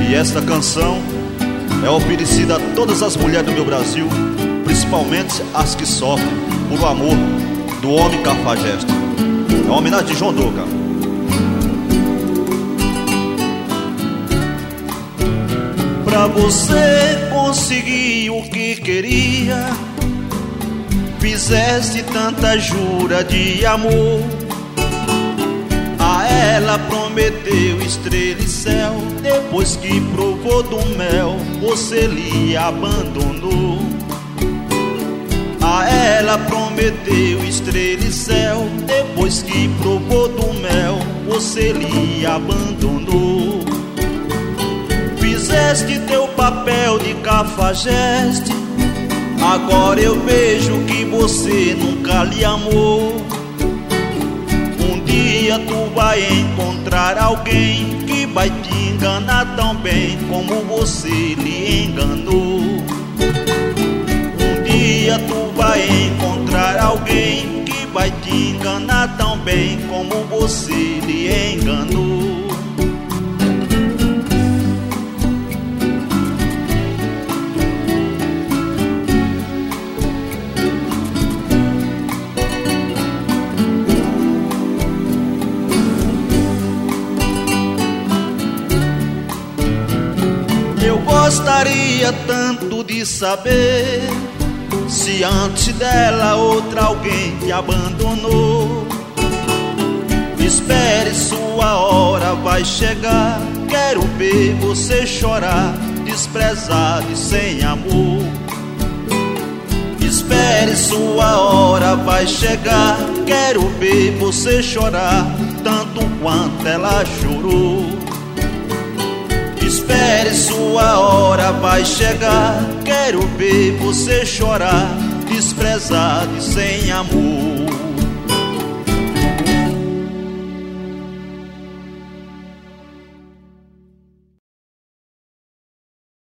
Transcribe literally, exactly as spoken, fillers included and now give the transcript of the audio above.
E esta canção é oferecida a todas as mulheres do meu Brasil, principalmente as que sofrem por o amor do homem cafajeste. É uma homenagem de João Doca. Pra você conseguir o que queria, fizeste tanta jura de amor. A ela prometeu estrela e céu, depois que provou do mel, você lhe abandonou. A ela prometeu estrela e céu, depois que provou do mel, você lhe abandonou. Fizeste teu papel de cafajeste, agora eu vejo que você nunca lhe amou. Um dia tu vai encontrar alguém que vai te enganar tão bem como você lhe enganou. Um dia tu vai encontrar alguém que vai te enganar tão bem como você lhe enganou. Eu gostaria tanto de saber se antes dela outra alguém te abandonou. Espere, sua hora vai chegar. Quero ver você chorar, desprezado e sem amor. Espere, sua hora vai chegar. Quero ver você chorar, tanto quanto ela chorou. Espere, sua hora vai chegar. Quero ver você chorar, desprezado e sem amor.